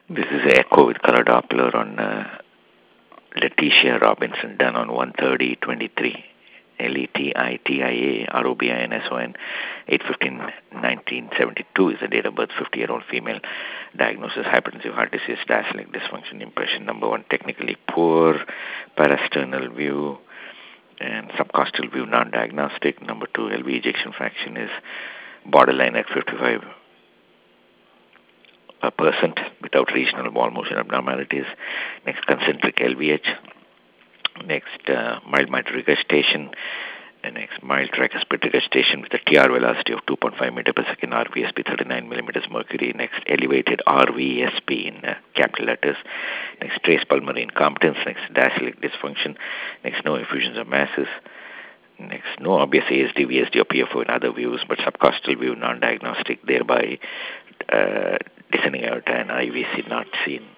This is echo with color Doppler on Letitia Robinson, done on 1/30/23. LETITIA ROBINSON 8/15/1972 is the date of birth, 50-year-old female. Diagnosis: hypertensive heart disease, diastolic dysfunction. Impression number 1, technically poor. Parasternal view and subcostal view non-diagnostic. Number 2, LV ejection fraction is borderline at 55% without regional wall motion abnormalities. Next, concentric LVH. Next, mild mitral regurgitation. And next, mild tricuspid regurgitation with a TR velocity of 2.5 meter per second, RVSP 39 millimeters mercury. Next, elevated RVSP in capital letters. Next, trace pulmonary incompetence. Next, diastolic dysfunction. Next, no effusions of masses. Next, no obvious ASD, VSD, or PFO in other views, but subcostal view non-diagnostic, thereby descending aorta and IVC not seen.